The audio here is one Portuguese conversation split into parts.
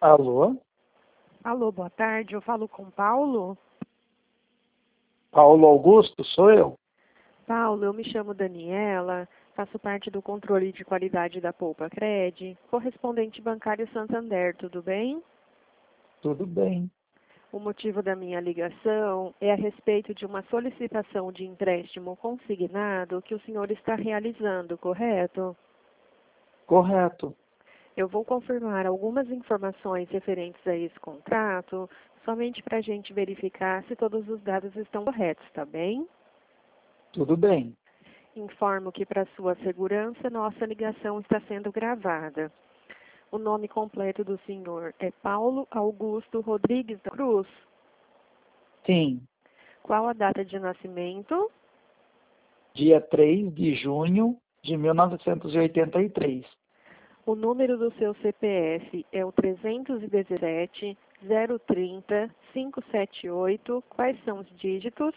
Alô? Alô, boa tarde. Eu falo com Paulo. Paulo Augusto, sou eu. Paulo, eu me chamo Daniela, faço parte do controle de qualidade da Poupa Cred, correspondente bancário Santander, tudo bem? Tudo bem. O motivo da minha ligação é a respeito de uma solicitação de empréstimo consignado que o senhor está realizando, correto? Correto. Eu vou confirmar algumas informações referentes a esse contrato, somente para a gente verificar se todos os dados estão corretos, tá bem? Tudo bem. Informo que, para sua segurança, nossa ligação está sendo gravada. O nome completo do senhor é Paulo Augusto Rodrigues da Cruz. Sim. Qual a data de nascimento? Dia 3 de junho de 1983. O número do seu CPF é o 317 030 578. Quais são os dígitos?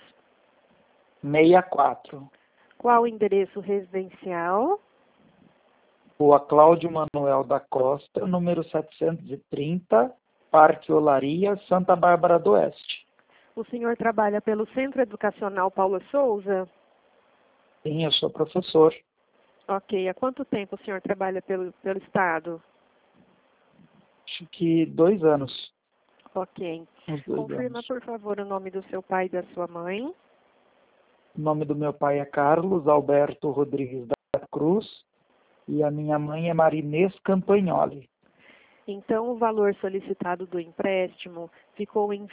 64. Qual o endereço residencial? Rua Cláudio Manuel da Costa, número 730, Parque Olaria, Santa Bárbara do Oeste. O senhor trabalha pelo Centro Educacional Paula Souza? Sim, eu sou professor. Ok. Há quanto tempo o senhor trabalha pelo Estado? Acho que 2 anos. Ok. Uns 2 Confirma, anos. por favor, o nome do seu pai e da sua mãe. O nome do meu pai é Carlos Alberto Rodrigues da Cruz e a minha mãe é Marinês Campagnoli. Então, o valor solicitado do empréstimo ficou em R$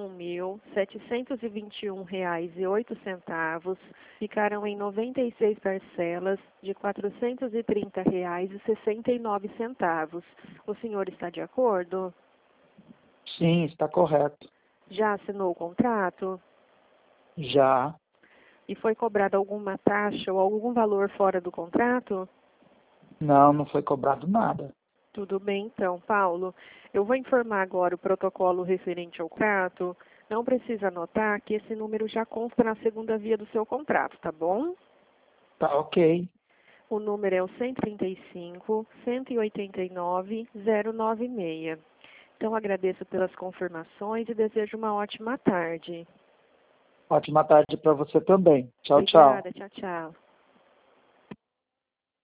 21.721,08. Ficaram em 96 parcelas de R$ 430,69. O senhor está de acordo? Sim, está correto. Já assinou o contrato? Já. E foi cobrada alguma taxa ou algum valor fora do contrato? Não foi cobrado nada. Tudo bem, então, Paulo. Eu vou informar agora o protocolo referente ao contrato. Não precisa anotar que esse número já consta na segunda via do seu contrato, tá bom? Tá ok. O número é o 135 189 096. Então, agradeço pelas confirmações e desejo uma ótima tarde. Ótima tarde para você também. Tchau, tchau. Obrigada, tchau, tchau.